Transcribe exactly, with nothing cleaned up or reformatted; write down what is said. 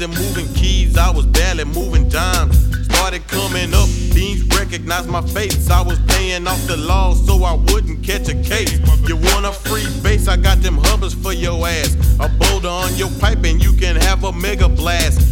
wasn't moving keys, I was barely moving dimes. Started coming up, beans recognized my face. I was paying off the law so I wouldn't catch a case. You want a free base, I got them hubbers for your ass.